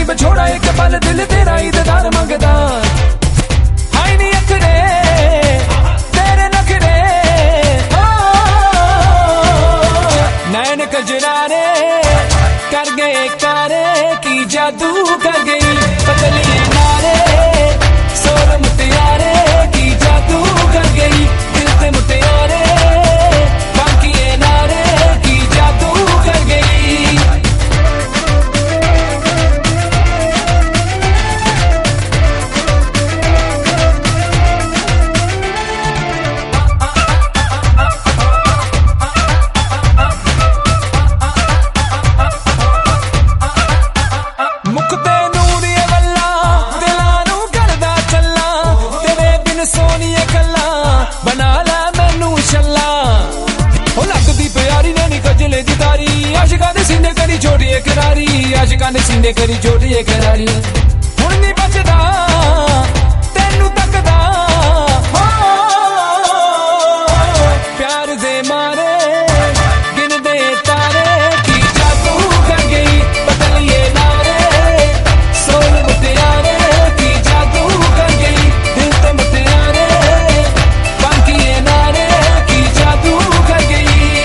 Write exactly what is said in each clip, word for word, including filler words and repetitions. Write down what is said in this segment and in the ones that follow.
मैं छोड़ा एक पल दिल तेरा ही दीदार मंगदा। हाय नी अखरे तेरे नखरे नैन कजरारे कर गए कारे की जादू कर गई पतली नारे सोर मुटियारे की जादू कर गई दिल से मुटियारे बाकी नारे की जादू कर गई। सोनिए कला बना ला मैनू छला हो लगदी प्यारी नैनी कजले दी तारी आशिकां दे सीने करी छोड़िए करारी आशिकां दे सीने करी छोड़िए करारी हुण नहीं बचदा तेनू तकदा हो प्यार दे मारे गिन दे तारे की जादू कर गई बदलिए नारे सोल मुटियारे की जादू कर गई दिल ते मुटियारे बाकी नारे की जादू कर गई।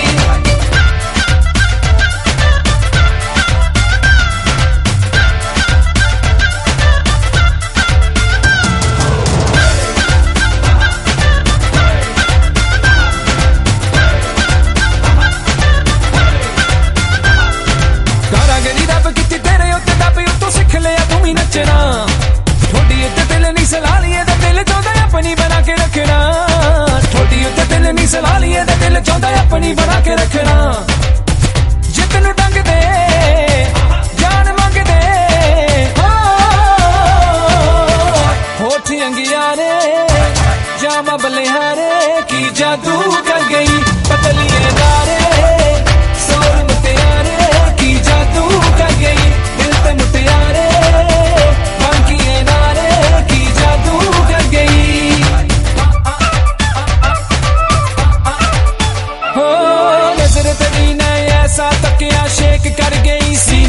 कारागरी रब किती तेरे उत्ते दब उत्तों सिख लिया तू ही नचना थोड़ी उत्ते दिल नहीं सला लिए ते दिल चाहता अपनी बना के रखना थोड़ी उत्ते दिल नहीं सला लिए ते दिल चाहता अपनी बना के रखना जे तेनू डंग दे जान मंग दे होठ अंगियारे जामा बलिहारे की जादू कर गई पतली नारे सोर मुटियारे की जादू कर गई दिल ते मुटियारे बाकी नारे की जादू कर गई। हो नजर तेरी ने ऐसा तकिया शेक कर गई सी